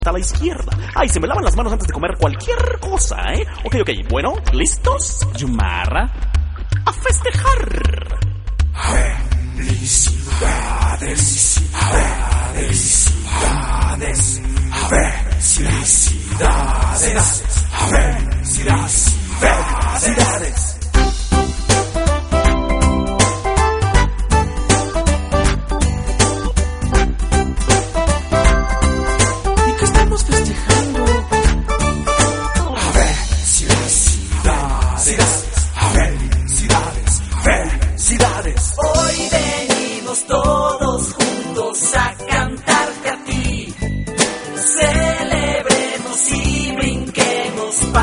a la izquierda. Ay, se me lavan las manos antes de comer cualquier cosa, ¿eh? Ok, bueno, ¿listos? Yumarra, a festejar. Felicidades.